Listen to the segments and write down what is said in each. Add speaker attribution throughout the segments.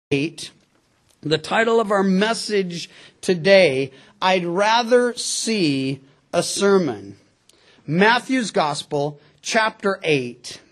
Speaker 1: 8. The title of our message today, I'd Rather See a Sermon. Matthew's Gospel, chapter 8.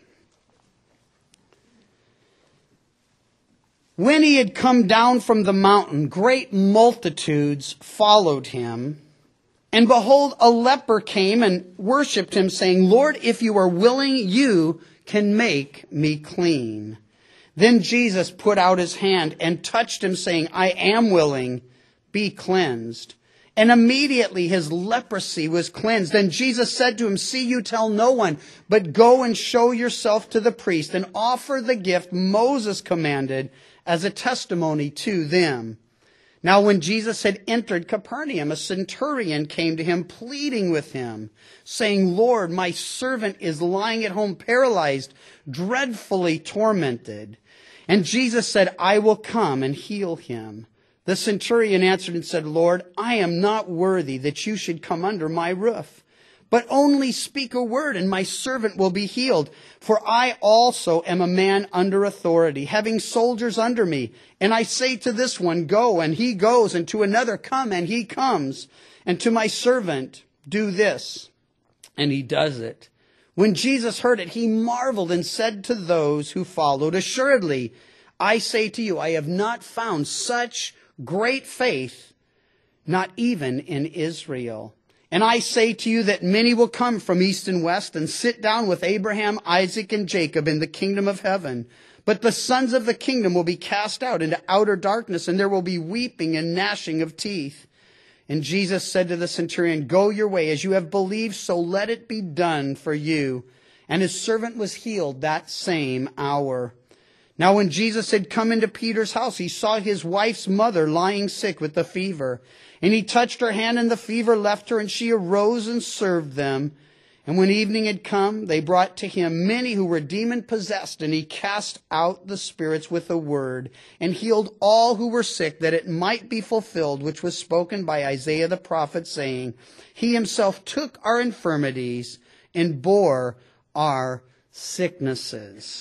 Speaker 1: When he had come down from the mountain, great multitudes followed him. And behold, a leper came and worshipped him, saying, Lord, if you are willing, you can make me clean. Then Jesus put out his hand and touched him, saying, I am willing, be cleansed. And immediately his leprosy was cleansed. Then Jesus said to him, See, you tell no one, but go and show yourself to the priest and offer the gift Moses commanded as a testimony to them. Now when Jesus had entered Capernaum, a centurion came to him, pleading with him, saying, Lord, my servant is lying at home paralyzed, dreadfully tormented. And Jesus said, I will come and heal him. The centurion answered and said, Lord, I am not worthy that you should come under my roof, but only speak a word and my servant will be healed. For I also am a man under authority, having soldiers under me. And I say to this one, go, and he goes, and to another, come, and he comes. And to my servant, do this, and he does it. When Jesus heard it, he marveled and said to those who followed, Assuredly, I say to you, I have not found such great faith, not even in Israel. And I say to you that many will come from east and west and sit down with Abraham, Isaac, and Jacob in the kingdom of heaven. But the sons of the kingdom will be cast out into outer darkness, and there will be weeping and gnashing of teeth. And Jesus said to the centurion, Go your way, as you have believed, so let it be done for you. And his servant was healed that same hour. Now when Jesus had come into Peter's house, he saw his wife's mother lying sick with the fever. And he touched her hand, and the fever left her, and she arose and served them. And when evening had come, they brought to him many who were demon-possessed, and he cast out the spirits with a word, and healed all who were sick, that it might be fulfilled, which was spoken by Isaiah the prophet, saying, He himself took our infirmities and bore our sicknesses.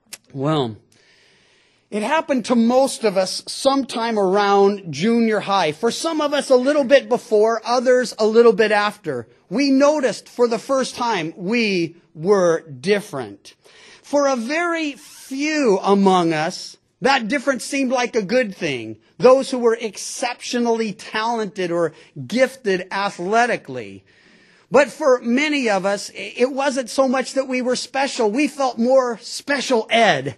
Speaker 1: Well, it happened to most of us sometime around junior high. For some of us a little bit before, others a little bit after. We noticed for the first time we were different. For a very few among us, that difference seemed like a good thing. Those who were exceptionally talented or gifted athletically. But for many of us, it wasn't so much that we were special. We felt more special ed.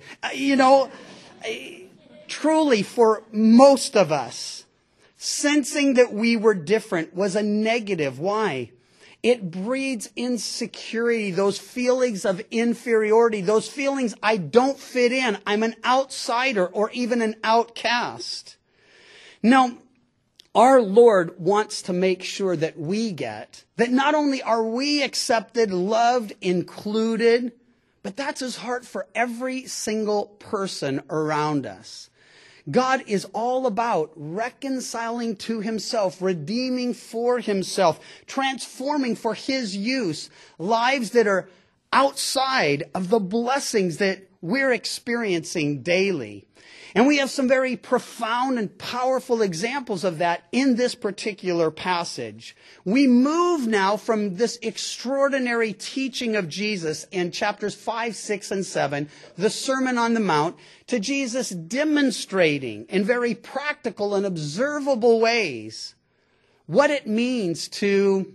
Speaker 1: Truly, for most of us, sensing that we were different was a negative. Why? It breeds insecurity, those feelings of inferiority, those feelings I don't fit in, I'm an outsider or even an outcast. Now, our Lord wants to make sure that we get that not only are we accepted, loved, included, but that's his heart for every single person around us. God is all about reconciling to himself, redeeming for himself, transforming for his use, lives that are outside of the blessings that we're experiencing daily. And we have some very profound and powerful examples of that in this particular passage. We move now from this extraordinary teaching of Jesus in chapters 5, 6, and 7, the Sermon on the Mount, to Jesus demonstrating in very practical and observable ways what it means to,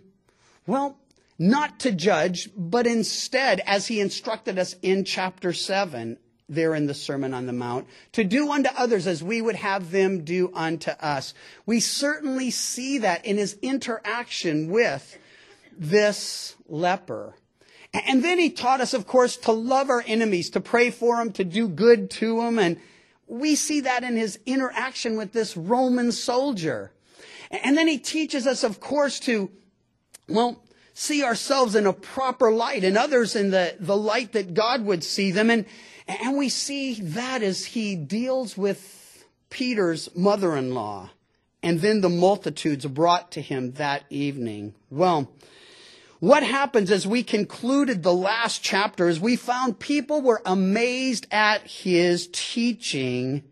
Speaker 1: not to judge, but instead, as he instructed us in chapter 7, there in the Sermon on the Mount, to do unto others as we would have them do unto us. We certainly see that in his interaction with this leper. And then he taught us, of course, to love our enemies, to pray for them, to do good to them. And we see that in his interaction with this Roman soldier. And then he teaches us, of course, to, see ourselves in a proper light and others in the light that God would see them. And we see that as he deals with Peter's mother-in-law and then the multitudes brought to him that evening. Well, what happens as we concluded the last chapter is we found people were amazed at his teaching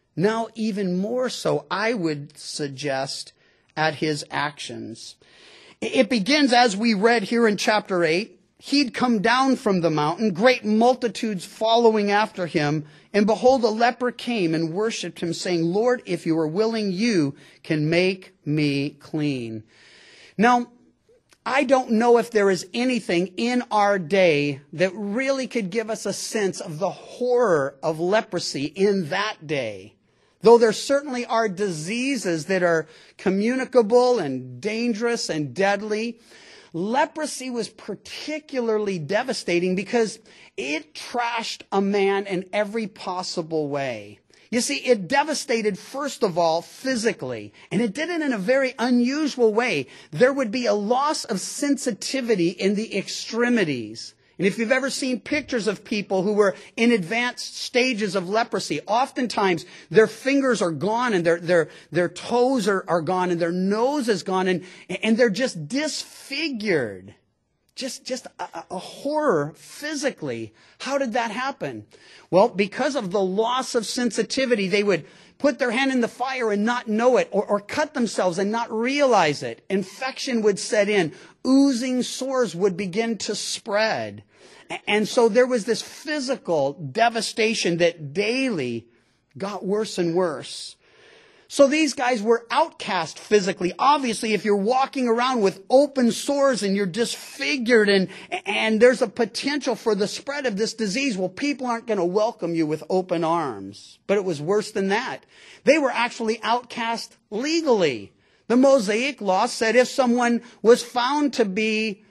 Speaker 1: Now, even more so, I would suggest, at his actions. It begins, as we read here in chapter 8, he'd come down from the mountain, great multitudes following after him, and behold, a leper came and worshipped him, saying, Lord, if you are willing, you can make me clean. Now, I don't know if there is anything in our day that really could give us a sense of the horror of leprosy in that day. Though there certainly are diseases that are communicable and dangerous and deadly, leprosy was particularly devastating because it trashed a man in every possible way. You see, it devastated, first of all, physically, and it did it in a very unusual way. There would be a loss of sensitivity in the extremities. And if you've ever seen pictures of people who were in advanced stages of leprosy, oftentimes their fingers are gone and their toes are gone and their nose is gone and they're just disfigured. Just a horror physically. How did that happen? Well, because of the loss of sensitivity, they would put their hand in the fire and not know it, or cut themselves and not realize it. Infection would set in. Oozing sores would begin to spread. And so there was this physical devastation that daily got worse and worse. So these guys were outcast physically. Obviously, if you're walking around with open sores and you're disfigured and there's a potential for the spread of this disease, well, people aren't going to welcome you with open arms. But it was worse than that. They were actually outcast legally. The Mosaic law said if someone was found to be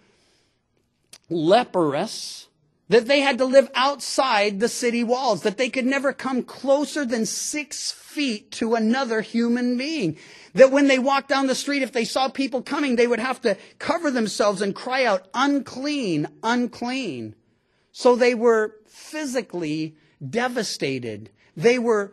Speaker 1: leprous, that they had to live outside the city walls, that they could never come closer than 6 feet to another human being. That when they walked down the street, if they saw people coming, they would have to cover themselves and cry out, unclean, unclean. So they were physically devastated. They were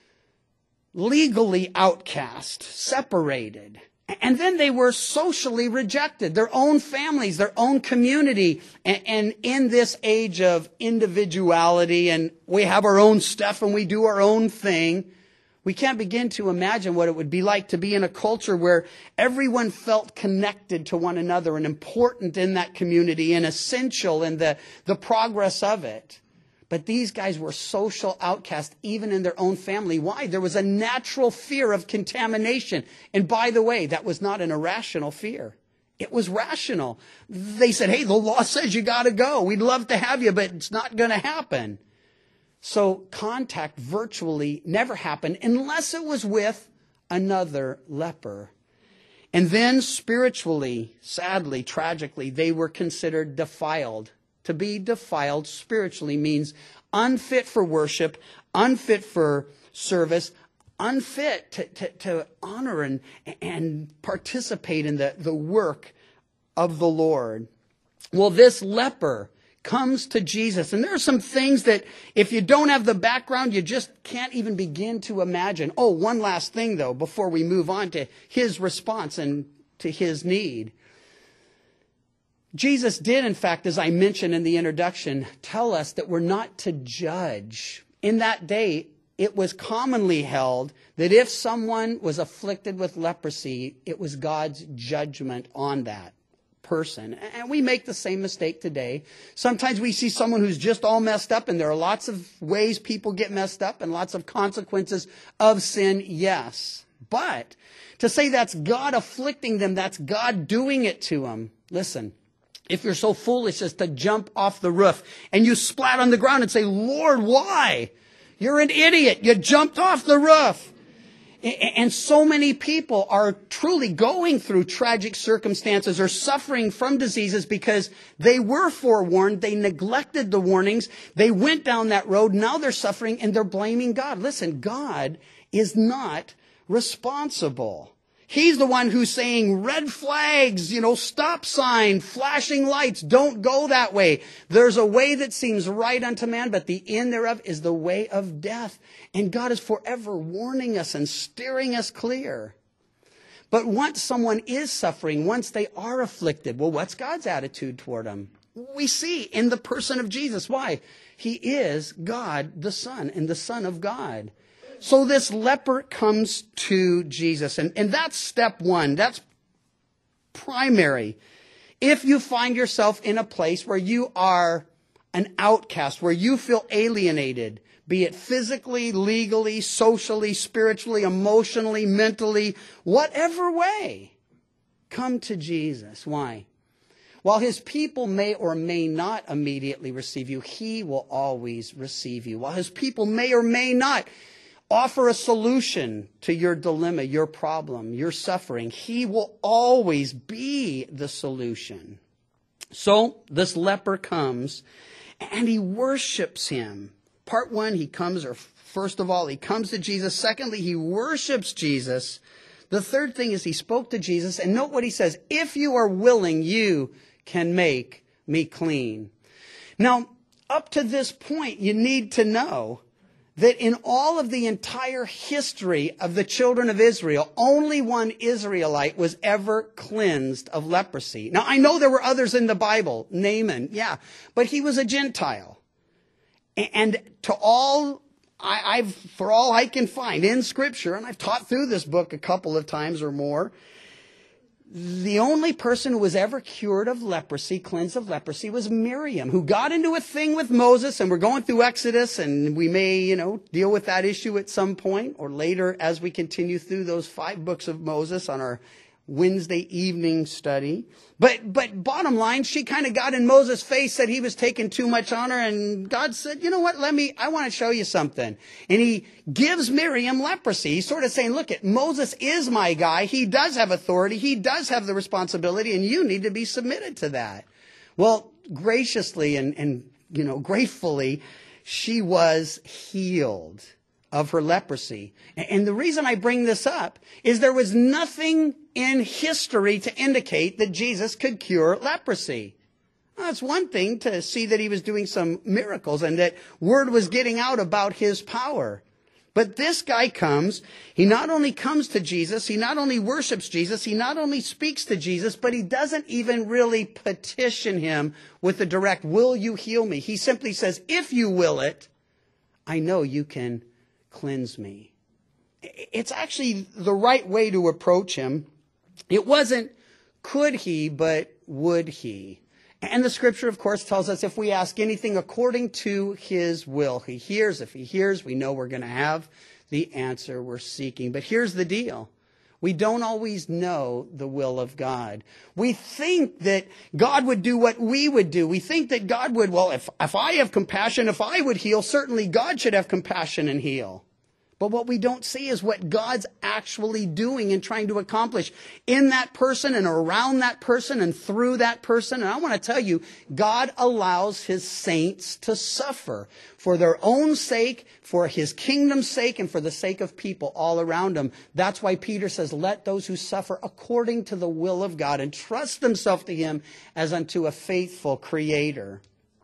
Speaker 1: legally outcast, separated. And then they were socially rejected, their own families, their own community. And in this age of individuality and we have our own stuff and we do our own thing, we can't begin to imagine what it would be like to be in a culture where everyone felt connected to one another and important in that community and essential in the progress of it. But these guys were social outcasts, even in their own family. Why? There was a natural fear of contamination. And by the way, that was not an irrational fear. It was rational. They said, hey, the law says you got to go. We'd love to have you, but it's not going to happen. So contact virtually never happened unless it was with another leper. And then spiritually, sadly, tragically, they were considered defiled. To be defiled spiritually means unfit for worship, unfit for service, unfit to honor and participate in the work of the Lord. Well, this leper comes to Jesus. And there are some things that if you don't have the background, you just can't even begin to imagine. Oh, one last thing, though, before we move on to his response and to his need. Jesus did, in fact, as I mentioned in the introduction, tell us that we're not to judge. In that day, it was commonly held that if someone was afflicted with leprosy, it was God's judgment on that person. And we make the same mistake today. Sometimes we see someone who's just all messed up, and there are lots of ways people get messed up and lots of consequences of sin, yes. But to say that's God afflicting them, that's God doing it to them, listen. If you're so foolish as to jump off the roof and you splat on the ground and say, Lord, why? You're an idiot. You jumped off the roof. And so many people are truly going through tragic circumstances or suffering from diseases because they were forewarned. They neglected the warnings. They went down that road. Now they're suffering and they're blaming God. Listen, God is not responsible. He's the one who's saying red flags, stop sign, flashing lights, don't go that way. There's a way that seems right unto man, but the end thereof is the way of death. And God is forever warning us and steering us clear. But once someone is suffering, once they are afflicted, well, what's God's attitude toward them? We see in the person of Jesus. Why? He is God the Son and the Son of God. So this leper comes to Jesus, and that's step one. That's primary. If you find yourself in a place where you are an outcast, where you feel alienated, be it physically, legally, socially, spiritually, emotionally, mentally, whatever way, come to Jesus. Why? While his people may or may not immediately receive you, he will always receive you. While his people may or may not offer a solution to your dilemma, your problem, your suffering, he will always be the solution. So this leper comes and he worships him. Part one, he comes, or first of all, he comes to Jesus. Secondly, he worships Jesus. The third thing is he spoke to Jesus. And note what he says, if you are willing, you can make me clean. Now, up to this point, you need to know that in all of the entire history of the children of Israel, only one Israelite was ever cleansed of leprosy. Now, I know there were others in the Bible, Naaman, yeah, but he was a Gentile. And for all I can find in Scripture, and I've taught through this book a couple of times or more, the only person who was ever cured of leprosy, cleansed of leprosy, was Miriam, who got into a thing with Moses, and we're going through Exodus, and we may, deal with that issue at some point, or later as we continue through those 5 books of Moses on our Wednesday evening study. But bottom line, she kind of got in Moses' face, said he was taking too much on her, and God said, you know what, I want to show you something. And he gives Miriam leprosy. He's sort of saying, look, Moses is my guy. He does have authority. He does have the responsibility, and you need to be submitted to that. Well, graciously and gratefully, she was healed of her leprosy. And the reason I bring this up is there was nothing in history to indicate that Jesus could cure leprosy. Well, it's one thing to see that he was doing some miracles and that word was getting out about his power. But this guy comes, he not only comes to Jesus, he not only worships Jesus, he not only speaks to Jesus, but he doesn't even really petition him with a direct, will you heal me? He simply says, if you will it, I know you can cleanse me. It's actually the right way to approach him. It wasn't could he, but would he. And the Scripture, of course, tells us if we ask anything according to his will, he hears. If he hears, we know we're going to have the answer we're seeking. But here's the deal. We don't always know the will of God. We think that God would do what we would do. We think that God would, well, if I have compassion, if I would heal, certainly God should have compassion and heal. But what we don't see is what God's actually doing and trying to accomplish in that person and around that person and through that person. And I want to tell you, God allows his saints to suffer for their own sake, for his kingdom's sake, and for the sake of people all around them. That's why Peter says, let those who suffer according to the will of God entrust themselves to him as unto a faithful creator.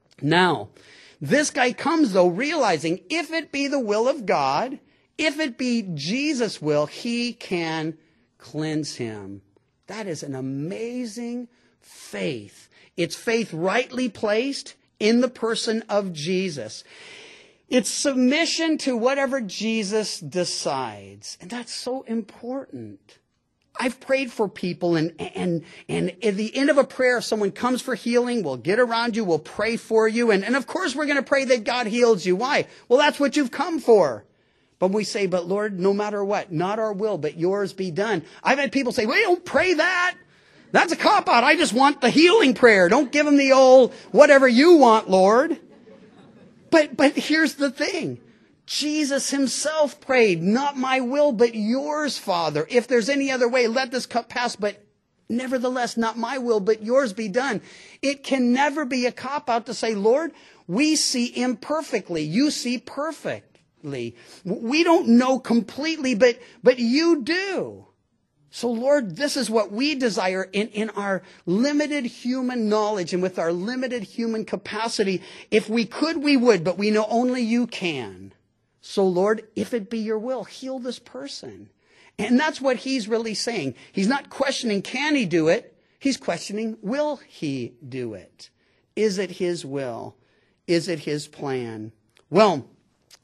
Speaker 1: Now, this guy comes, though, realizing if it be the will of God, if it be Jesus' will, he can cleanse him. That is an amazing faith. It's faith rightly placed in the person of Jesus. It's submission to whatever Jesus decides. And that's so important. I've prayed for people and at the end of a prayer, if someone comes for healing, we'll get around you, we'll pray for you. And of course, we're going to pray that God heals you. Why? Well, that's what you've come for. But we say, but Lord, no matter what, not our will, but yours be done. I've had people say, well, don't pray that. That's a cop-out. I just want the healing prayer. Don't give them the old, whatever you want, Lord. But here's the thing. Jesus himself prayed, not my will, but yours, Father. If there's any other way, let this cup pass, but nevertheless, not my will, but yours be done. It can never be a cop-out to say, Lord, we see imperfectly. You see perfect. We don't know completely, but you do. So Lord, this is what we desire in our limited human knowledge and with our limited human capacity. If we could, we would, but we know only you can. So Lord, if it be your will, heal this person. And that's what he's really saying. He's not questioning, can he do it? He's questioning, will he do it? Is it his will? Is it his plan? Well,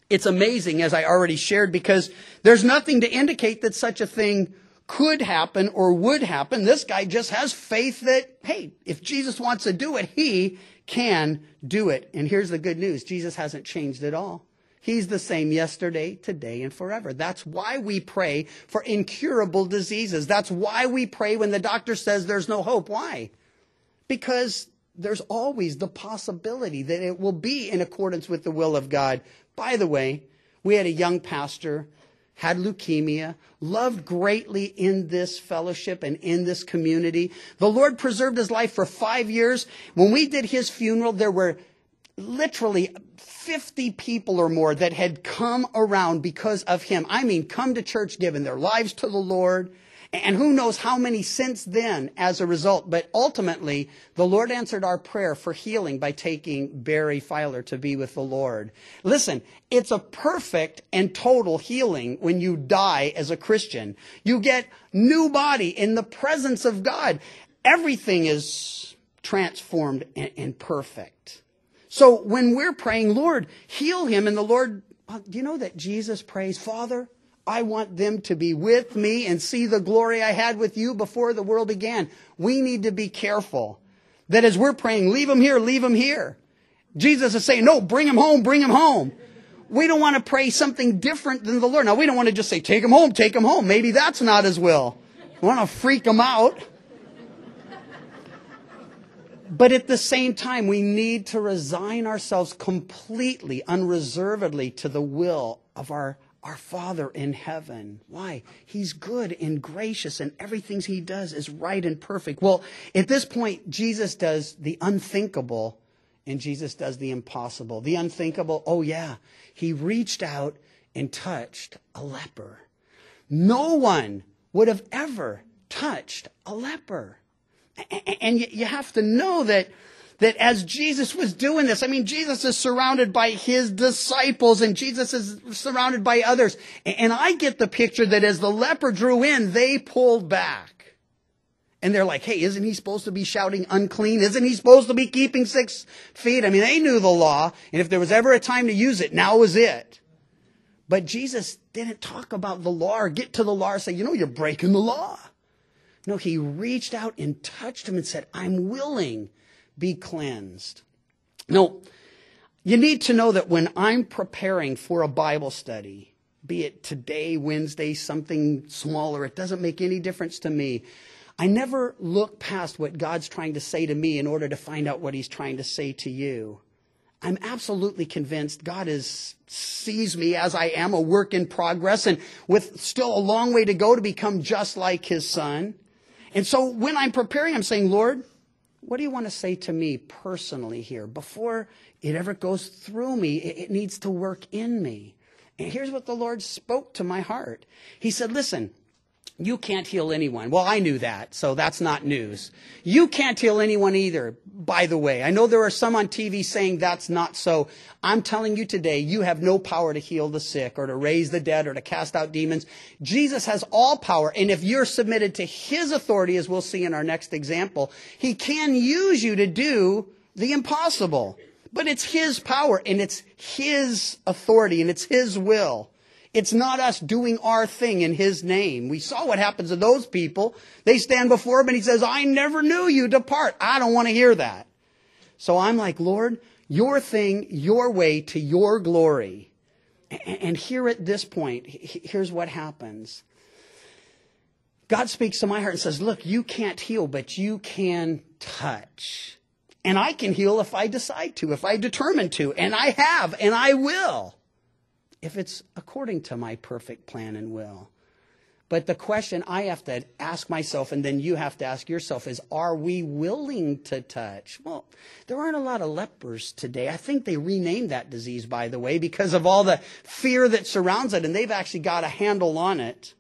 Speaker 1: It's amazing, as I already shared, because there's nothing to indicate that such a thing could happen or would happen. This guy just has faith that, hey, if Jesus wants to do it, he can do it. And here's the good news. Jesus hasn't changed at all. He's the same yesterday, today, and forever. That's why we pray for incurable diseases. That's why we pray when the doctor says there's no hope. Why? Because there's always the possibility that it will be in accordance with the will of God. By the way, we had a young pastor, had leukemia, loved greatly in this fellowship and in this community. The Lord preserved his life for 5 years. When we did his funeral, there were literally 50 people or more that had come around because of him. I mean, come to church, given their lives to the Lord. And who knows how many since then as a result. But ultimately, the Lord answered our prayer for healing by taking Barry Filer to be with the Lord. Listen, it's a perfect and total healing when you die as a Christian. You get new body in the presence of God. Everything is transformed and perfect. So when we're praying, Lord, heal him, and the Lord, do you know that Jesus prays, Father, I want them to be with me and see the glory I had with you before the world began. We need to be careful that as we're praying, leave him here, leave him here. Jesus is saying, no, bring him home, bring him home. We don't want to pray something different than the Lord. Now, we don't want to just say, take him home, take him home. Maybe that's not his will. We want to freak him out. But at the same time, we need to resign ourselves completely, unreservedly to the will of our Father in heaven. Why? He's good and gracious, and everything he does is right and perfect. Well, at this point, Jesus does the unthinkable, and Jesus does the impossible. The unthinkable, oh yeah, he reached out and touched a leper. No one would have ever touched a leper. And you have to know that as Jesus was doing this, I mean, Jesus is surrounded by his disciples and Jesus is surrounded by others. And I get the picture that as the leper drew in, they pulled back. And they're like, hey, isn't he supposed to be shouting unclean? Isn't he supposed to be keeping 6 feet? I mean, they knew the law. And if there was ever a time to use it, now was it. But Jesus didn't talk about the law or get to the law or say, you know, you're breaking the law. No, he reached out and touched him and said, I'm willing. Be cleansed. No, you need to know that when I'm preparing for a Bible study, be it today, Wednesday, something smaller, it doesn't make any difference to me. I never look past what God's trying to say to me in order to find out what he's trying to say to you. I'm absolutely convinced God sees me as I am, a work in progress, and with still a long way to go to become just like his son. And so when I'm preparing, I'm saying, Lord, what do you want to say to me personally here? Before it ever goes through me, it needs to work in me. And here's what the Lord spoke to my heart. He said, listen, you can't heal anyone. Well, I knew that, so that's not news. You can't heal anyone either, by the way. I know there are some on TV saying that's not so. I'm telling you today, you have no power to heal the sick or to raise the dead or to cast out demons. Jesus has all power, and if you're submitted to his authority, as we'll see in our next example, he can use you to do the impossible. But it's his power, and it's his authority, and it's his will. It's not us doing our thing in his name. We saw what happens to those people. They stand before him and he says, I never knew you. Depart. I don't want to hear that. So I'm like, Lord, your thing, your way to your glory. And here at this point, here's what happens. God speaks to my heart and says, look, you can't heal, but you can touch. And I can heal if I decide to, if I determine to. And I have, and I will. If it's according to my perfect plan and will. But the question I have to ask myself, and then you have to ask yourself, is, are we willing to touch? Well, there aren't a lot of lepers today. I think they renamed that disease, by the way, because of all the fear that surrounds it, and they've actually got a handle on it.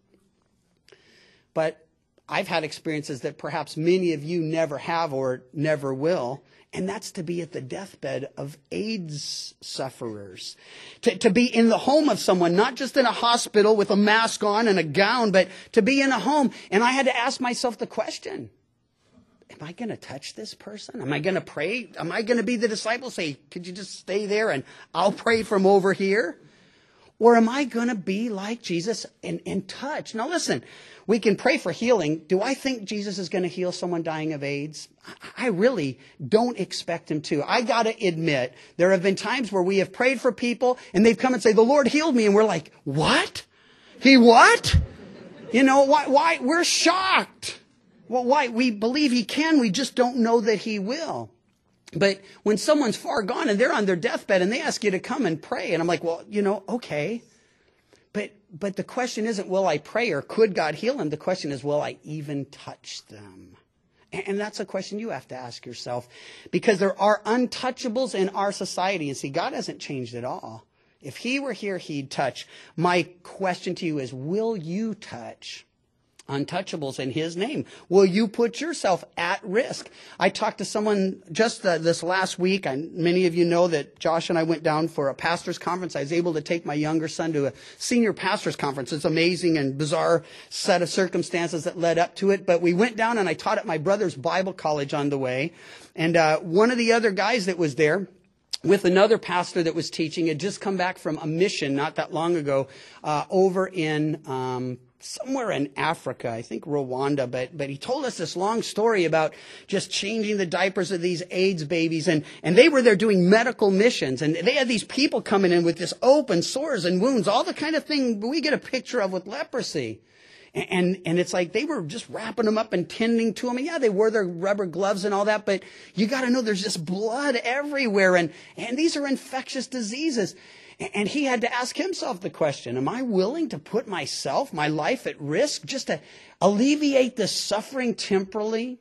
Speaker 1: But I've had experiences that perhaps many of you never have or never will. And that's to be at the deathbed of AIDS sufferers. To be in the home of someone, not just in a hospital with a mask on and a gown, but to be in a home. And I had to ask myself the question, am I going to touch this person? Am I going to pray? Am I going to be the disciple? Say, could you just stay there and I'll pray from over here? Or am I going to be like Jesus and touch? Now listen, we can pray for healing. Do I think Jesus is going to heal someone dying of AIDS? I really don't expect him to. I got to admit, there have been times where we have prayed for people and they've come and say, the Lord healed me. And we're like, what? He what? You know, why? We're shocked. Well, why? We believe he can. We just don't know that he will. But when someone's far gone and they're on their deathbed and they ask you to come and pray, and I'm like, well, you know, okay. But the question isn't, will I pray or could God heal him? The question is, will I even touch them? And that's a question you have to ask yourself, because there are untouchables in our society. And see, God hasn't changed at all. If he were here, he'd touch. My question to you is, will you touch untouchables in his name? Will you put yourself at risk? I talked to someone just this last week. Many of you know that Josh and I went down for a pastor's conference. I was able to take my younger son to a senior pastor's conference. It's amazing and bizarre set of circumstances that led up to it. But we went down and I taught at my brother's Bible college on the way. And one of the other guys that was there, with another pastor that was teaching, had just come back from a mission not that long ago over in somewhere in Africa, I think Rwanda, but he told us this long story about just changing the diapers of these AIDS babies, and they were there doing medical missions, and they had these people coming in with this open sores and wounds, all the kind of thing we get a picture of with leprosy. And it's like they were just wrapping them up and tending to them. And yeah, they wore their rubber gloves and all that, but you got to know there's just blood everywhere, and these are infectious diseases. And he had to ask himself the question, am I willing to put myself, my life at risk just to alleviate this suffering temporally?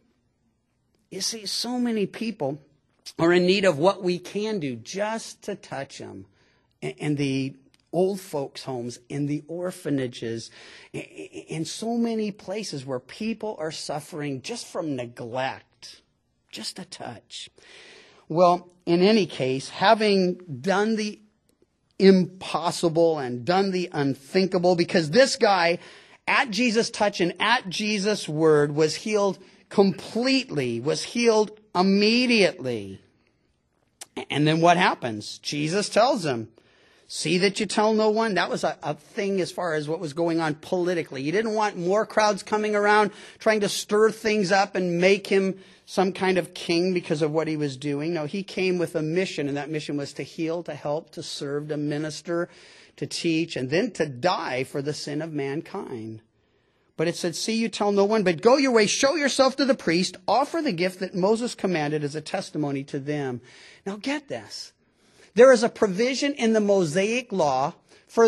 Speaker 1: You see, so many people are in need of what we can do just to touch them. And the old folks' homes, in the orphanages, in so many places where people are suffering just from neglect, just a touch. Well, in any case, having done the impossible and done the unthinkable, because this guy, at Jesus' touch and at Jesus' word, was healed completely, was healed immediately. And then what happens? Jesus tells him, see that you tell no one. That was a thing as far as what was going on politically. You didn't want more crowds coming around trying to stir things up and make him some kind of king because of what he was doing. No, he came with a mission, and that mission was to heal, to help, to serve, to minister, to teach, and then to die for the sin of mankind. But it said, see, you tell no one, but go your way, show yourself to the priest, offer the gift that Moses commanded as a testimony to them. Now get this. There is a provision in the Mosaic law for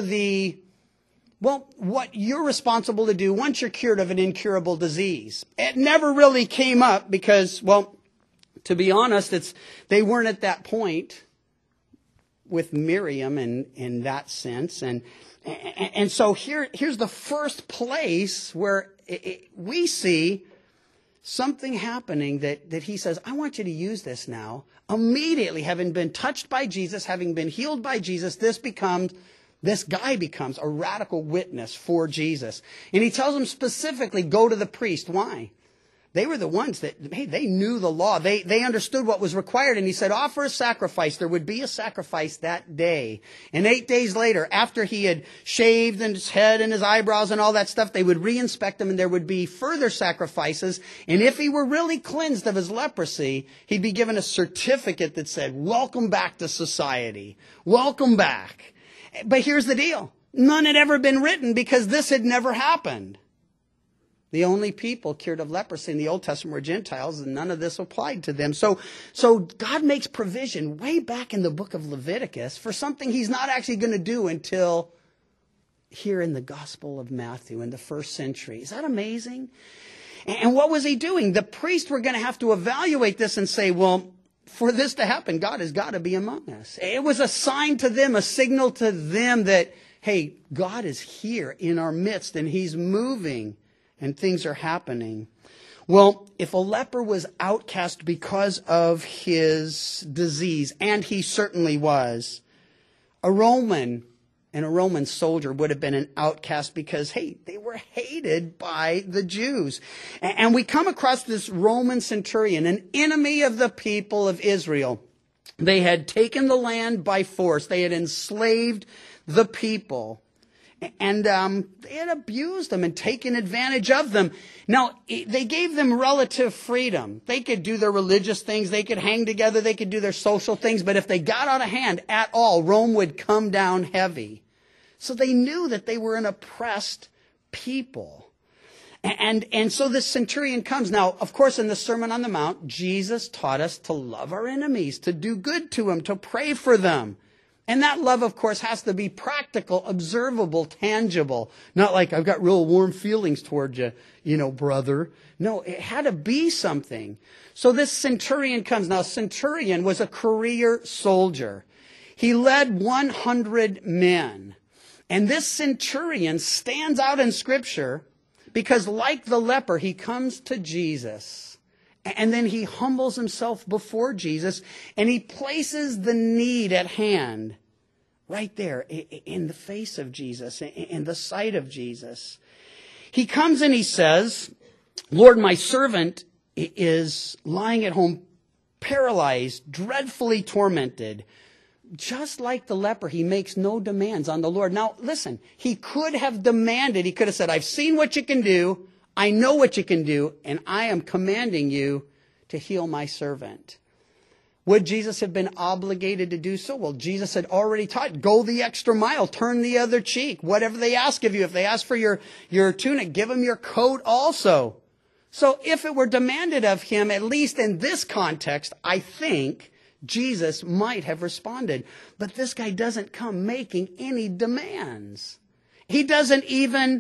Speaker 1: what you're responsible to do once you're cured of an incurable disease. It never really came up because, to be honest, they weren't at that point with Miriam in that sense. And so here's the first place where we see something happening that he says, I want you to use this now. Immediately, having been touched by Jesus, having been healed by Jesus, this guy becomes a radical witness for Jesus. And he tells them specifically, go to the priest. Why? They were the ones that, they knew the law. They understood what was required. And he said, offer a sacrifice. There would be a sacrifice that day. And 8 days later, after he had shaved his head and his eyebrows and all that stuff, they would re-inspect him and there would be further sacrifices. And if he were really cleansed of his leprosy, he'd be given a certificate that said, welcome back to society. Welcome back. But here's the deal. None had ever been written because this had never happened. The only people cured of leprosy in the Old Testament were Gentiles, and none of this applied to them. So God makes provision way back in the book of Leviticus for something he's not actually going to do until here in the Gospel of Matthew in the first century. Is that amazing? And what was he doing? The priests were going to have to evaluate this and say, well, for this to happen, God has got to be among us. It was a sign to them, a signal to them that, hey, God is here in our midst and he's moving. And things are happening. Well, if a leper was outcast because of his disease, and he certainly was, a Roman soldier would have been an outcast because, hey, they were hated by the Jews. And we come across this Roman centurion, an enemy of the people of Israel. They had taken the land by force. They had enslaved the people. And they had abused them and taken advantage of them. Now, they gave them relative freedom. They could do their religious things. They could hang together. They could do their social things. But if they got out of hand at all, Rome would come down heavy. So they knew that they were an oppressed people. And so this centurion comes. Now, of course, in the Sermon on the Mount, Jesus taught us to love our enemies, to do good to them, to pray for them. And that love, of course, has to be practical, observable, tangible. Not like, I've got real warm feelings toward you, brother. No, it had to be something. So this centurion comes. Now, centurion was a career soldier. He led 100 men. And this centurion stands out in Scripture because, like the leper, he comes to Jesus. And then he humbles himself before Jesus, and he places the need at hand right there in the face of Jesus, in the sight of Jesus. He comes and he says, Lord, my servant is lying at home, paralyzed, dreadfully tormented. Just like the leper, he makes no demands on the Lord. Now, listen, he could have demanded, he could have said, I've seen what you can do. I know what you can do, and I am commanding you to heal my servant. Would Jesus have been obligated to do so? Well, Jesus had already taught, go the extra mile, turn the other cheek. Whatever they ask of you, if they ask for your tunic, give them your coat also. So if it were demanded of him, at least in this context, I think Jesus might have responded. But this guy doesn't come making any demands. He doesn't even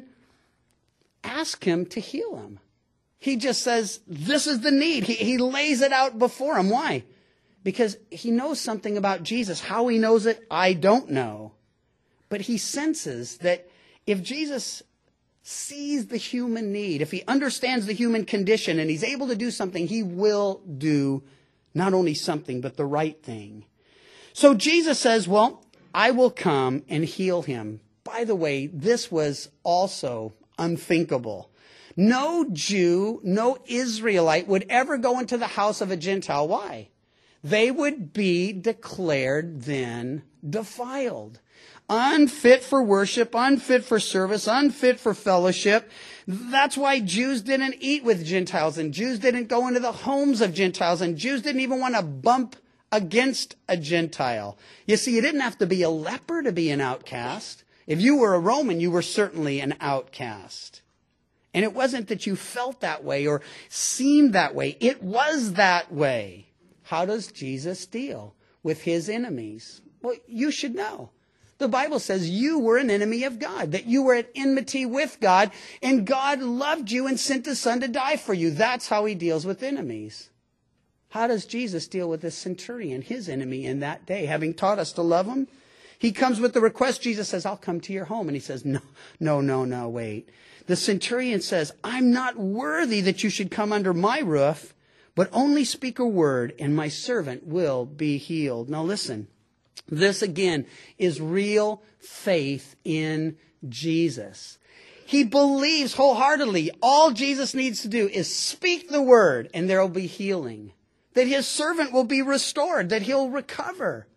Speaker 1: ask him to heal him. He just says, this is the need. He lays it out before him. Why? Because he knows something about Jesus. How he knows it, I don't know. But he senses that if Jesus sees the human need, if he understands the human condition and he's able to do something, he will do not only something, but the right thing. So Jesus says, well, I will come and heal him. By the way, this was also unthinkable. No Jew, no Israelite would ever go into the house of a Gentile. Why? They would be declared then defiled. Unfit for worship, unfit for service, unfit for fellowship. That's why Jews didn't eat with Gentiles, and Jews didn't go into the homes of Gentiles, and Jews didn't even want to bump against a Gentile. You see, you didn't have to be a leper to be an outcast. If you were a Roman, you were certainly an outcast. And it wasn't that you felt that way or seemed that way. It was that way. How does Jesus deal with his enemies? Well, you should know. The Bible says you were an enemy of God, that you were at enmity with God, and God loved you and sent his son to die for you. That's how he deals with enemies. How does Jesus deal with this centurion, his enemy in that day, having taught us to love him? He comes with the request. Jesus says, I'll come to your home. And he says, no, wait. The centurion says, I'm not worthy that you should come under my roof, but only speak a word and my servant will be healed. Now listen, this again is real faith in Jesus. He believes wholeheartedly all Jesus needs to do is speak the word and there will be healing. That his servant will be restored, that he'll recover.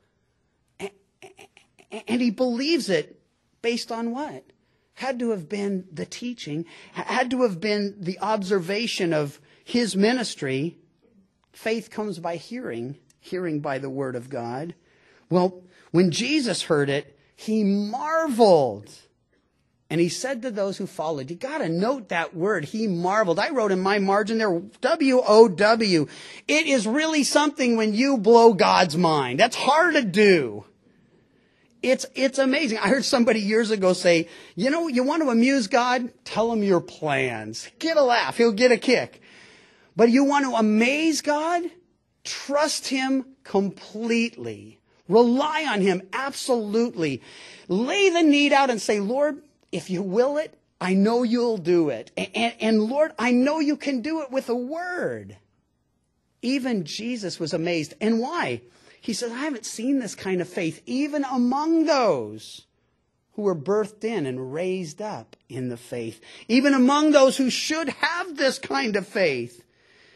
Speaker 1: And he believes it based on what? Had to have been the teaching, had to have been the observation of his ministry. Faith comes by hearing, hearing by the word of God. Well, when Jesus heard it, he marveled. And he said to those who followed, you got to note that word, he marveled. I wrote in my margin there, W-O-W. It is really something when you blow God's mind. That's hard to do. It's amazing. I heard somebody years ago say, you want to amuse God? Tell him your plans. Get a laugh. He'll get a kick. But you want to amaze God? Trust him completely. Rely on him absolutely. Lay the need out and say, Lord, if you will it, I know you'll do it. And Lord, I know you can do it with a word. Even Jesus was amazed. And why? He says, I haven't seen this kind of faith even among those who were birthed in and raised up in the faith. Even among those who should have this kind of faith.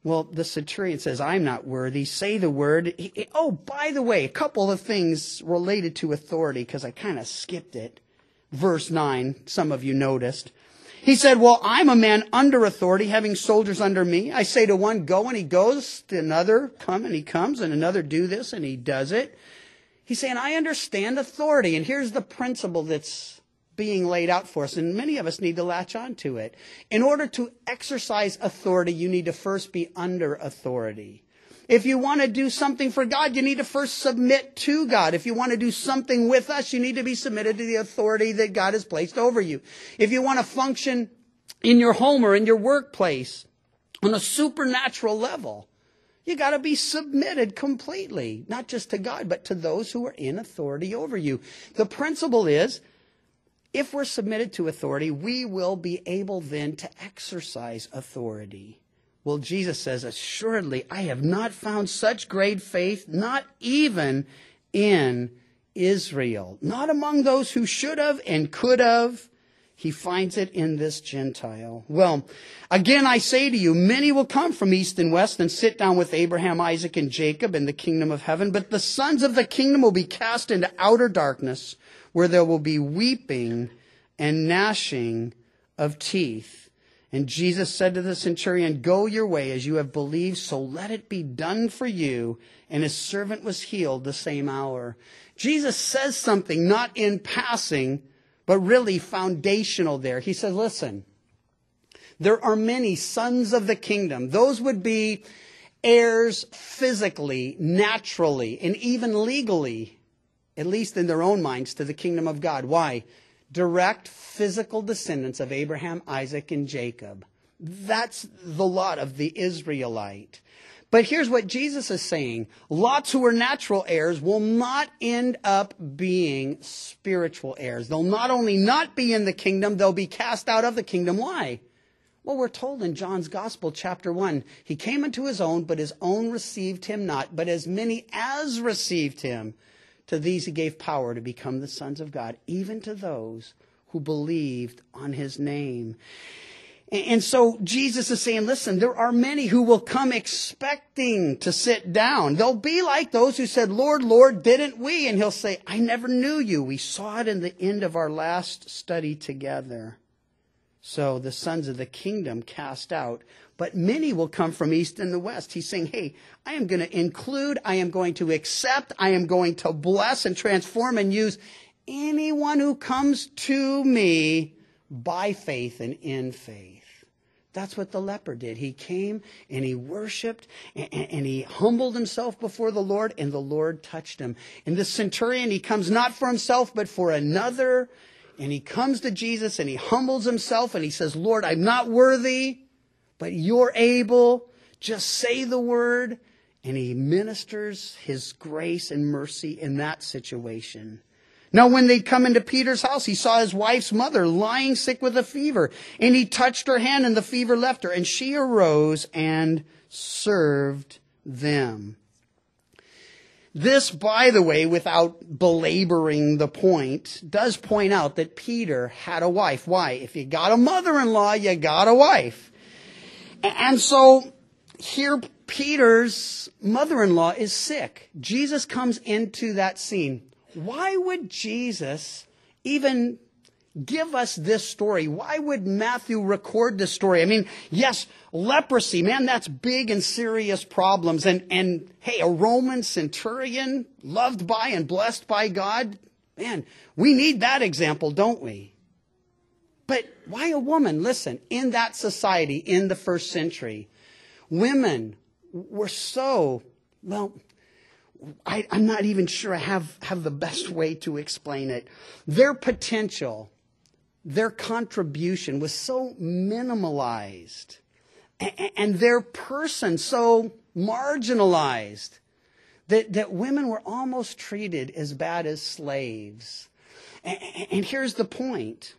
Speaker 1: Well, the centurion says, I'm not worthy. Say the word. Oh, by the way, a couple of things related to authority, because I kind of skipped it. Verse 9, some of you noticed. He said, well, I'm a man under authority, having soldiers under me. I say to one, go, and he goes. To another, come, and he comes. And another, do this, and he does it. He's saying, I understand authority. And here's the principle that's being laid out for us, and many of us need to latch on to it. In order to exercise authority, you need to first be under authority. If you want to do something for God, you need to first submit to God. If you want to do something with us, you need to be submitted to the authority that God has placed over you. If you want to function in your home or in your workplace on a supernatural level, you got to be submitted completely, not just to God, but to those who are in authority over you. The principle is, if we're submitted to authority, we will be able then to exercise authority. Well, Jesus says, assuredly, I have not found such great faith, not even in Israel. Not among those who should have and could have. He finds it in this Gentile. Well, again, I say to you, many will come from east and west and sit down with Abraham, Isaac, and Jacob in the kingdom of heaven. But the sons of the kingdom will be cast into outer darkness, where there will be weeping and gnashing of teeth. And Jesus said to the centurion, go your way as you have believed, so let it be done for you. And his servant was healed the same hour. Jesus says something not in passing, but really foundational there. He said, listen, there are many sons of the kingdom. Those would be heirs physically, naturally, and even legally, at least in their own minds, to the kingdom of God. Why? Direct physical descendants of Abraham, Isaac, and Jacob. That's the lot of the Israelite. But here's what Jesus is saying. Lots who are natural heirs will not end up being spiritual heirs. They'll not only not be in the kingdom, they'll be cast out of the kingdom. Why? Well, we're told in John's Gospel, chapter 1, he came into his own, but his own received him not. But as many as received him, to these he gave power to become the sons of God, even to those who believed on his name. And so Jesus is saying, listen, there are many who will come expecting to sit down. They'll be like those who said, Lord, Lord, didn't we? And he'll say, I never knew you. We saw it in the end of our last study together. So the sons of the kingdom cast out. But many will come from east and the west. He's saying, hey, I am going to include, I am going to accept, I am going to bless and transform and use anyone who comes to me by faith and in faith. That's what the leper did. He came and he worshiped and he humbled himself before the Lord, and the Lord touched him. And the centurion, he comes not for himself but for another. And he comes to Jesus and he humbles himself and he says, Lord, I'm not worthy, but you're able. Just say the word. And he ministers his grace and mercy in that situation. Now, when they come into Peter's house, he saw his wife's mother lying sick with a fever. And he touched her hand and the fever left her. And she arose and served them. This, by the way, without belaboring the point, does point out that Peter had a wife. Why? If you got a mother-in-law, you got a wife. And so here Peter's mother-in-law is sick. Jesus comes into that scene. Why would Jesus even give us this story? Why would Matthew record this story? I mean, yes, leprosy, man, that's big and serious problems. And hey, a Roman centurion loved by and blessed by God, man, we need that example, don't we? But why a woman? Listen, in that society, in the first century, women were so, well, I'm not even sure I have the best way to explain it. Their potential, their contribution was so minimalized, and their person so marginalized that women were almost treated as bad as slaves. And here's the point.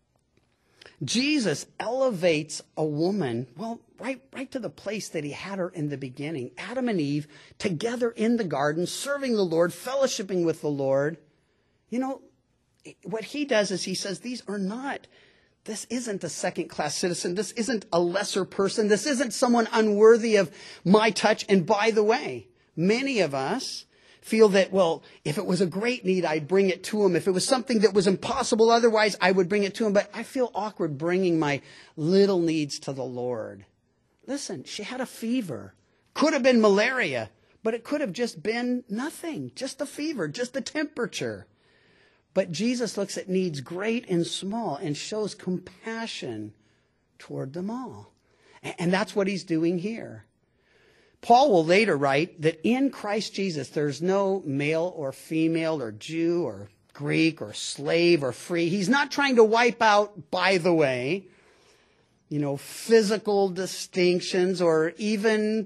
Speaker 1: Jesus elevates a woman, well, right to the place that he had her in the beginning. Adam and Eve together in the garden, serving the Lord, fellowshipping with the Lord. You know, what he does is he says, these are not This isn't a second-class citizen. This isn't a lesser person. This isn't someone unworthy of my touch. And by the way, many of us feel that, well, if it was a great need, I'd bring it to him. If it was something that was impossible otherwise, I would bring it to him. But I feel awkward bringing my little needs to the Lord. Listen, she had a fever. Could have been malaria, but it could have just been nothing. Just a fever, just a temperature. But Jesus looks at needs great and small and shows compassion toward them all. And that's what he's doing here. Paul will later write that in Christ Jesus, there's no male or female or Jew or Greek or slave or free. He's not trying to wipe out, by the way, physical distinctions or even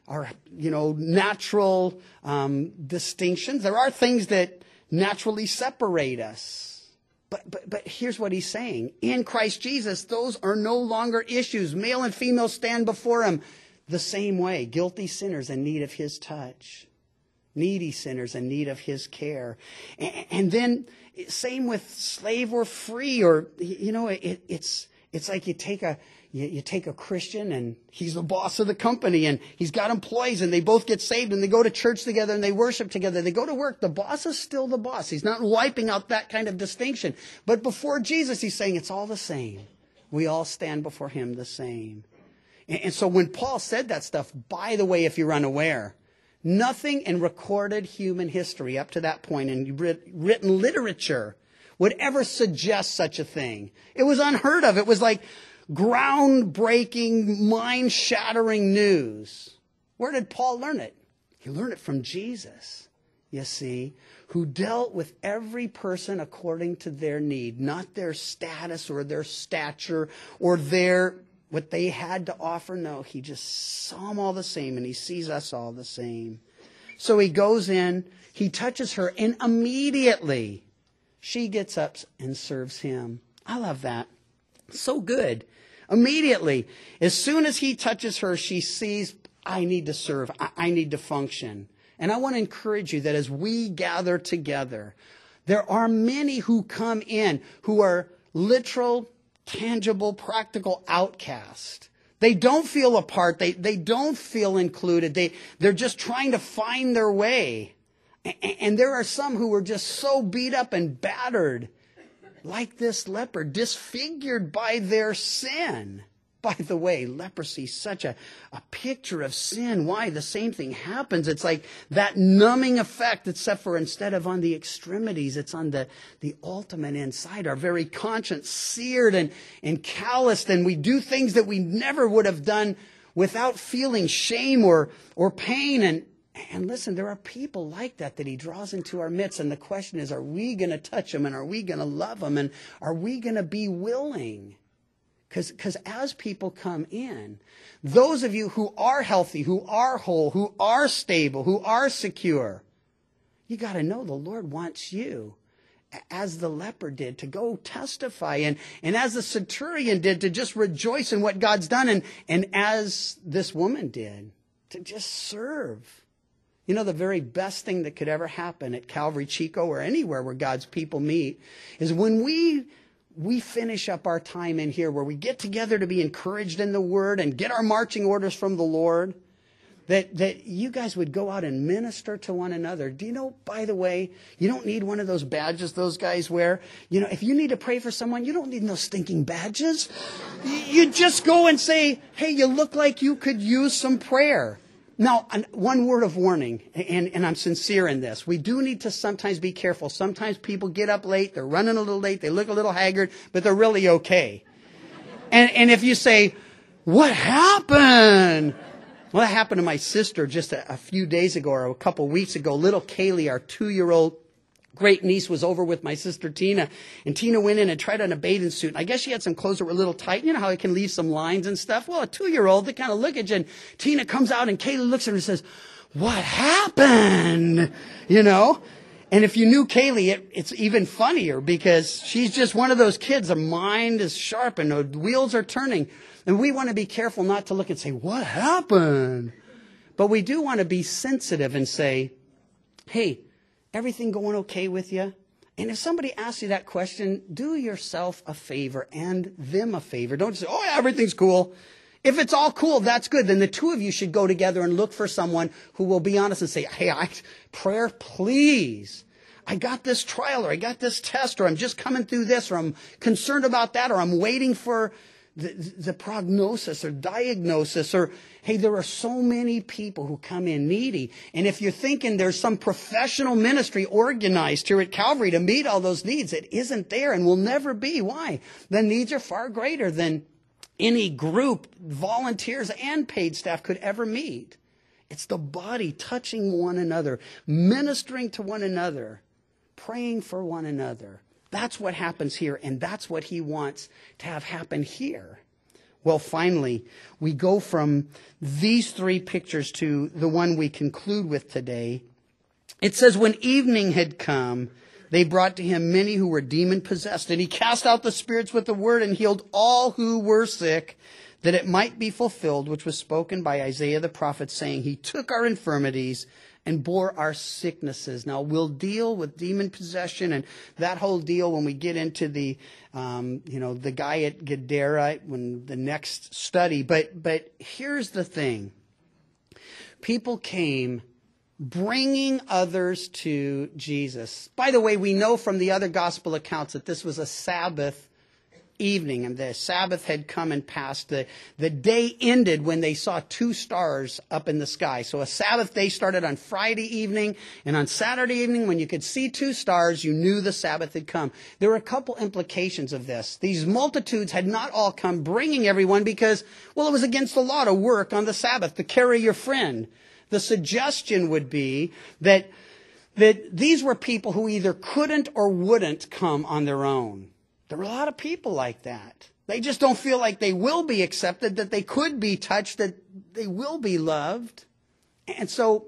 Speaker 1: natural distinctions. There are things that naturally separate us. But here's what he's saying. In Christ Jesus, those are no longer issues. Male and female stand before him the same way. Guilty sinners in need of his touch. Needy sinners in need of his care. And then same with slave or free, or, it's like you take a Christian and he's the boss of the company and he's got employees and they both get saved and they go to church together and they worship together. They go to work. The boss is still the boss. He's not wiping out that kind of distinction. But before Jesus, he's saying it's all the same. We all stand before him the same. And so when Paul said that stuff, by the way, if you're unaware, nothing in recorded human history up to that point in written literature would ever suggest such a thing. It was unheard of. It was like groundbreaking, mind-shattering news. Where did Paul learn it? He learned it from Jesus, you see, who dealt with every person according to their need, not their status or their stature or what they had to offer. No, he just saw them all the same, and he sees us all the same. So he goes in, he touches her, and immediately she gets up and serves him. I love that. So good. Immediately, as soon as he touches her, she sees, I need to serve. I need to function. And I want to encourage you that as we gather together, there are many who come in who are literal, tangible, practical outcasts. They don't feel a part. They don't feel included. They're just trying to find their way. And there are some who are just so beat up and battered, like this leper, disfigured by their sin. By the way, leprosy is such a picture of sin. Why? The same thing happens. It's like that numbing effect, except for instead of on the extremities, it's on the ultimate inside, our very conscience, seared and calloused. And we do things that we never would have done without feeling shame or pain. And listen, there are people like that he draws into our midst. And the question is, are we going to touch them? And are we going to love them? And are we going to be willing? Because as people come in, those of you who are healthy, who are whole, who are stable, who are secure, you got to know the Lord wants you, as the leper did, to go testify. And as the centurion did, to just rejoice in what God's done. And as this woman did, to just serve. You know, the very best thing that could ever happen at Calvary Chico or anywhere where God's people meet is when we finish up our time in here, where we get together to be encouraged in the Word and get our marching orders from the Lord, that you guys would go out and minister to one another. Do you know, by the way, you don't need one of those badges those guys wear. You know, if you need to pray for someone, you don't need those stinking badges. You just go and say, hey, you look like you could use some prayer. Now, one word of warning, and I'm sincere in this. We do need to sometimes be careful. Sometimes people get up late, they're running a little late, they look a little haggard, but they're really okay. And if you say, what happened? Well, that happened to my sister just a few days ago or a couple weeks ago. Little Kaylee, our 2-year-old great niece, was over with my sister Tina, and Tina went in and tried on a bathing suit. And I guess she had some clothes that were a little tight. You know how it can leave some lines and stuff? Well, a 2-year-old, they kind of look at you, and Tina comes out, and Kaylee looks at her and says, what happened? You know? And if you knew Kaylee, it's even funnier, because she's just one of those kids. Her mind is sharp and the wheels are turning. And we want to be careful not to look and say, what happened? But we do want to be sensitive and say, hey, everything going okay with you? And if somebody asks you that question, do yourself a favor and them a favor. Don't say, oh, yeah, everything's cool. If it's all cool, that's good. Then the two of you should go together and look for someone who will be honest and say, hey, prayer, please. I got this trial, or I got this test, or I'm just coming through this, or I'm concerned about that, or I'm waiting for the prognosis or diagnosis, or, hey, there are so many people who come in needy. And if you're thinking there's some professional ministry organized here at Calvary to meet all those needs, it isn't there and will never be. Why? The needs are far greater than any group, volunteers and paid staff could ever meet. It's the body touching one another, ministering to one another, praying for one another. That's what happens here, and that's what he wants to have happen here. Well, finally, we go from these three pictures to the one we conclude with today. It says, when evening had come, they brought to him many who were demon-possessed, and he cast out the spirits with the word and healed all who were sick, that it might be fulfilled, which was spoken by Isaiah the prophet, saying, he took our infirmities and bore our sicknesses. Now, we'll deal with demon possession and that whole deal when we get into the guy at Gadara, when the next study. But here's the thing. People came bringing others to Jesus. By the way, we know from the other gospel accounts that this was a Sabbath evening, and the Sabbath had come and passed. The day ended when they saw 2 stars up in the sky. So a Sabbath day started on Friday evening, and on Saturday evening, when you could see 2 stars, you knew the Sabbath had come. There were a couple implications of this. These multitudes had not all come bringing everyone because, well, it was against the law to work on the Sabbath, to carry your friend. The suggestion would be that these were people who either couldn't or wouldn't come on their own. There are a lot of people like that. They just don't feel like they will be accepted, that they could be touched, that they will be loved. And so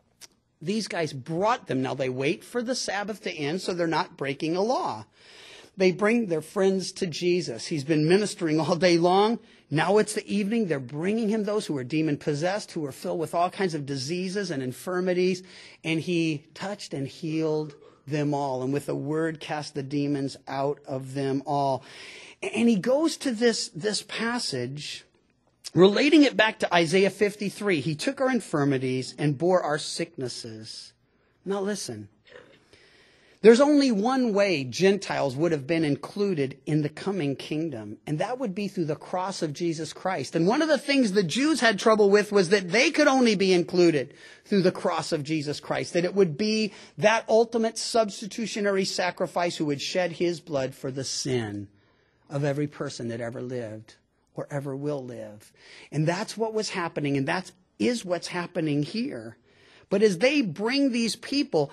Speaker 1: these guys brought them. Now they wait for the Sabbath to end so they're not breaking a law. They bring their friends to Jesus. He's been ministering all day long. Now it's the evening. They're bringing him those who are demon-possessed, who are filled with all kinds of diseases and infirmities. And he touched and healed them all, and with a word cast the demons out of them all. And he goes to this passage, relating it back to Isaiah 53. He took our infirmities and bore our sicknesses. Now listen, there's only one way Gentiles would have been included in the coming kingdom, and that would be through the cross of Jesus Christ. And one of the things the Jews had trouble with was that they could only be included through the cross of Jesus Christ, that it would be that ultimate substitutionary sacrifice who would shed his blood for the sin of every person that ever lived or ever will live. And that's what was happening, and that is what's happening here. But as they bring these people,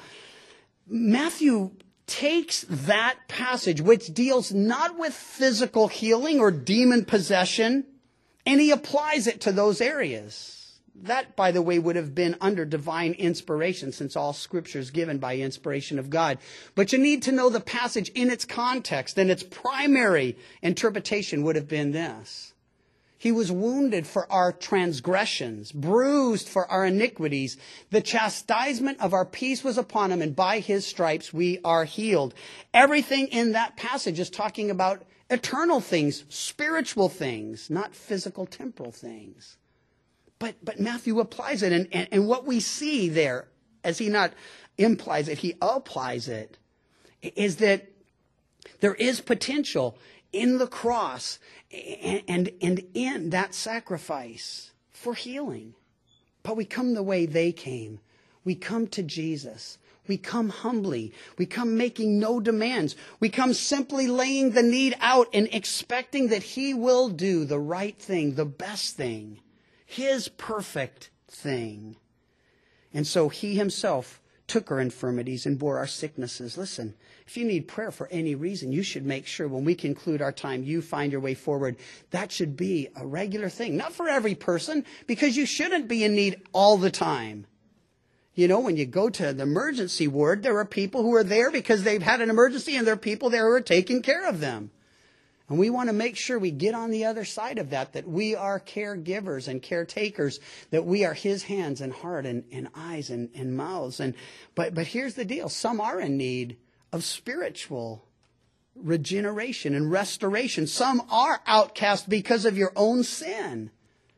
Speaker 1: Matthew takes that passage, which deals not with physical healing or demon possession, and he applies it to those areas. That, by the way, would have been under divine inspiration, since all Scripture is given by inspiration of God. But you need to know the passage in its context, and its primary interpretation would have been this. He was wounded for our transgressions, bruised for our iniquities. The chastisement of our peace was upon him, and by his stripes we are healed. Everything in that passage is talking about eternal things, spiritual things, not physical, temporal things. But Matthew applies it, and what we see there, as he not implies it, he applies it, is that there is potential in the cross and in that sacrifice for healing. But we come the way they came. We come to Jesus. We come humbly. We come making no demands. We come simply laying the need out and expecting that he will do the right thing, the best thing, his perfect thing. And so he himself took our infirmities and bore our sicknesses. Listen, if you need prayer for any reason, you should make sure when we conclude our time, you find your way forward. That should be a regular thing. Not for every person, because you shouldn't be in need all the time. You know, when you go to the emergency ward, there are people who are there because they've had an emergency, and there are people there who are taking care of them. And we want to make sure we get on the other side of that we are caregivers and caretakers, that we are his hands and heart and eyes and mouths. But here's the deal. Some are in need of spiritual regeneration and restoration. Some are outcast because of your own sin.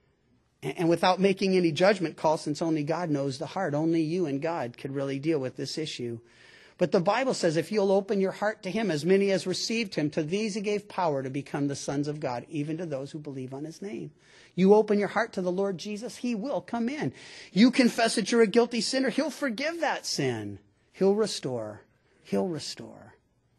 Speaker 1: And without making any judgment call, since only God knows the heart, only you and God could really deal with this issue. But the Bible says if you'll open your heart to him, as many as received him, to these he gave power to become the sons of God, even to those who believe on his name. You open your heart to the Lord Jesus, he will come in. You confess that you're a guilty sinner, he'll forgive that sin. He'll restore. He'll restore.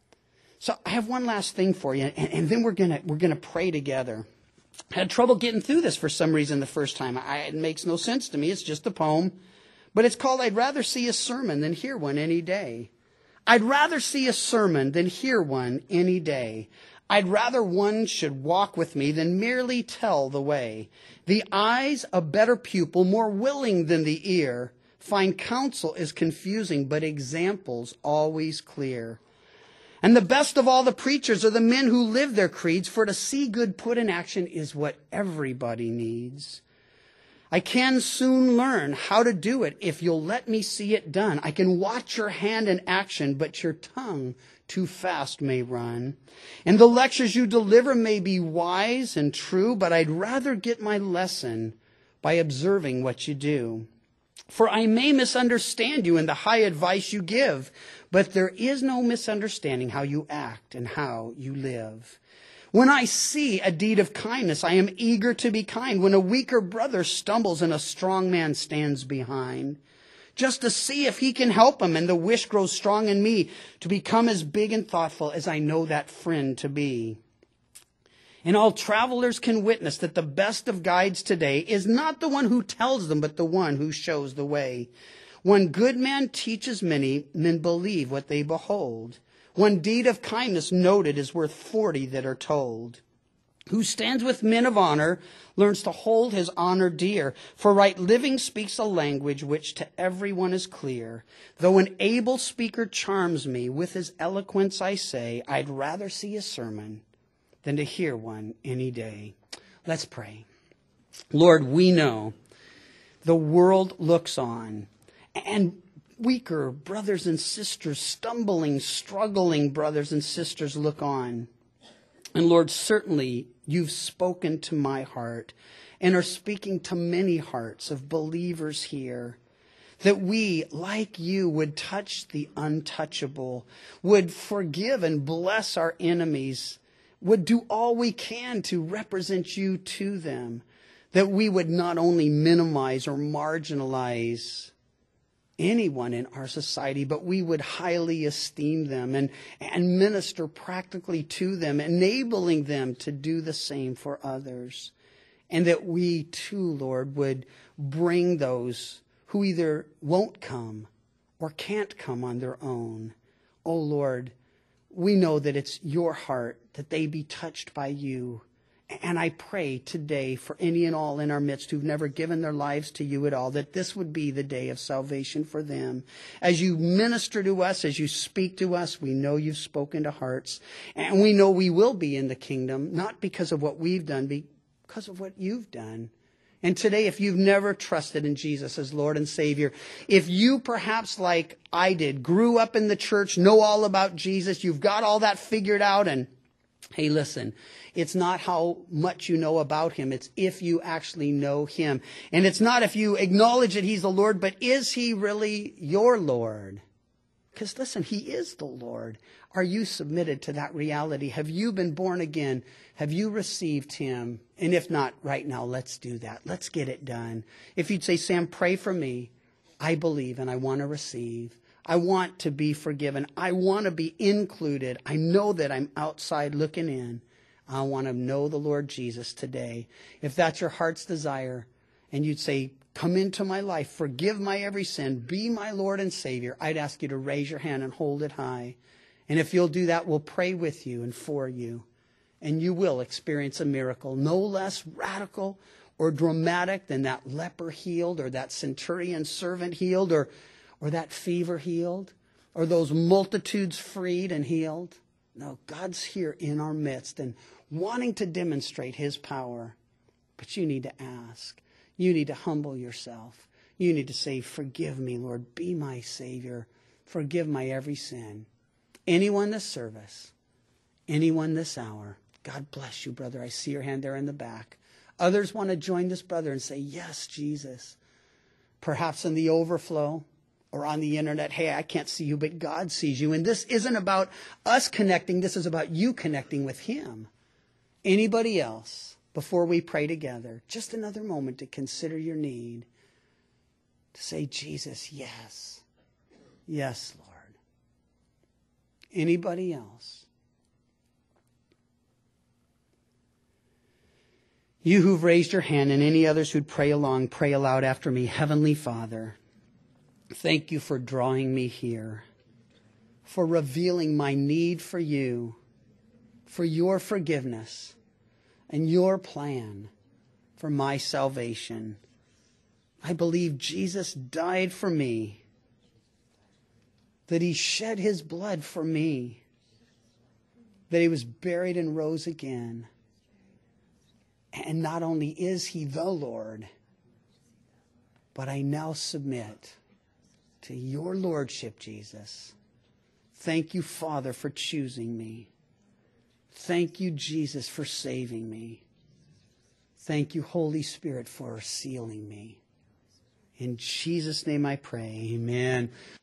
Speaker 1: So I have one last thing for you, and then we're gonna pray together. I had trouble getting through this for some reason the first time. It makes no sense to me. It's just a poem. But it's called I'd Rather See a Sermon Than Hear One Any Day. I'd rather see a sermon than hear one any day. I'd rather one should walk with me than merely tell the way. The eye's a better pupil, more willing than the ear. Fine counsel is confusing, but example's always clear. And the best of all the preachers are the men who live their creeds, for to see good put in action is what everybody needs. I can soon learn how to do it if you'll let me see it done. I can watch your hand in action, but your tongue too fast may run. And the lectures you deliver may be wise and true, but I'd rather get my lesson by observing what you do. For I may misunderstand you in the high advice you give, but there is no misunderstanding how you act and how you live. When I see a deed of kindness, I am eager to be kind. When a weaker brother stumbles and a strong man stands behind, just to see if he can help him, and the wish grows strong in me to become as big and thoughtful as I know that friend to be. And all travelers can witness that the best of guides today is not the one who tells them, but the one who shows the way. One good man teaches many, men believe what they behold. One deed of kindness noted is worth 40 that are told. Who stands with men of honor learns to hold his honor dear. For right living speaks a language which to everyone is clear. Though an able speaker charms me, with his eloquence I say, I'd rather see a sermon than to hear one any day. Let's pray. Lord, we know the world looks on, and weaker brothers and sisters, stumbling, struggling brothers and sisters look on. And Lord, certainly you've spoken to my heart and are speaking to many hearts of believers here, that we, like you, would touch the untouchable, would forgive and bless our enemies, would do all we can to represent you to them, that we would not only minimize or marginalize anyone in our society, but we would highly esteem them and minister practically to them, enabling them to do the same for others. And that we too, Lord, would bring those who either won't come or can't come on their own. Oh Lord, we know that it's your heart that they be touched by you. And I pray today for any and all in our midst who've never given their lives to you at all, that this would be the day of salvation for them. As you minister to us, as you speak to us, we know you've spoken to hearts. And we know we will be in the kingdom, not because of what we've done, because of what you've done. And today, if you've never trusted in Jesus as Lord and Savior, if you perhaps like I did, grew up in the church, know all about Jesus, you've got all that figured out, and hey, listen, it's not how much you know about him. It's if you actually know him. And it's not if you acknowledge that he's the Lord, but is he really your Lord? Because listen, he is the Lord. Are you submitted to that reality? Have you been born again? Have you received him? And if not, right now, let's do that. Let's get it done. If you'd say, Sam, pray for me. I believe and I want to receive. I want to be forgiven. I want to be included. I know that I'm outside looking in. I want to know the Lord Jesus today. If that's your heart's desire, and you'd say, come into my life, forgive my every sin, be my Lord and Savior, I'd ask you to raise your hand and hold it high. And if you'll do that, we'll pray with you and for you. And you will experience a miracle, no less radical or dramatic than that leper healed, or that centurion servant healed, or that fever healed, or those multitudes freed and healed. No, God's here in our midst and wanting to demonstrate his power. But you need to ask. You need to humble yourself. You need to say, forgive me, Lord. Be my Savior. Forgive my every sin. Anyone this service, anyone this hour, God bless you, brother. I see your hand there in the back. Others want to join this brother and say, yes, Jesus. Perhaps in the overflow or on the internet, hey, I can't see you, but God sees you. And this isn't about us connecting. This is about you connecting with him. Anybody else, before we pray together, just another moment to consider your need, to say, Jesus, yes. Yes, Lord. Anybody else? You who've raised your hand and any others who'd pray along, pray aloud after me. Heavenly Father, thank you for drawing me here, for revealing my need for you, for your forgiveness and your plan for my salvation. I believe Jesus died for me, that he shed his blood for me, that he was buried and rose again. And not only is he the Lord, but I now submit to your lordship, Jesus. Thank you, Father, for choosing me. Thank you, Jesus, for saving me. Thank you, Holy Spirit, for sealing me. In Jesus' name I pray, amen.